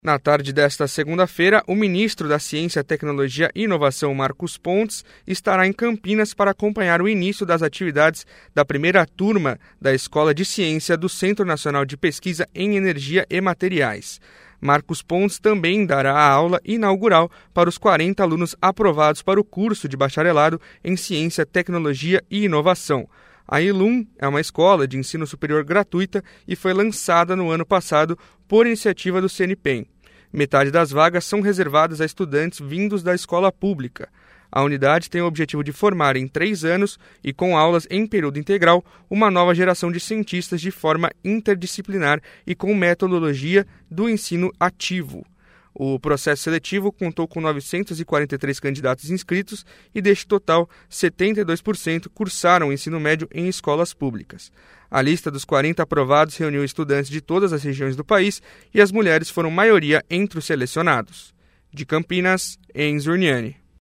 Na tarde desta segunda-feira, o ministro da Ciência, Tecnologia e Inovação, Marcos Pontes, estará em Campinas para acompanhar o início das atividades da primeira turma da Escola de Ciência do Centro Nacional de Pesquisa em Energia e Materiais. Marcos Pontes também dará a aula inaugural para os 40 alunos aprovados para o curso de bacharelado em Ciência, Tecnologia e Inovação. A ILUM é uma escola de ensino superior gratuita e foi lançada no ano passado por iniciativa do CNPEM. Metade das vagas são reservadas a estudantes vindos da escola pública. A unidade tem o objetivo de formar em 3 anos e com aulas em período integral uma nova geração de cientistas de forma interdisciplinar e com metodologia do ensino ativo. O processo seletivo contou com 943 candidatos inscritos e, deste total, 72% cursaram o ensino médio em escolas públicas. A lista dos 40 aprovados reuniu estudantes de todas as regiões do país e as mulheres foram maioria entre os selecionados. De Campinas, Enzo Urniani.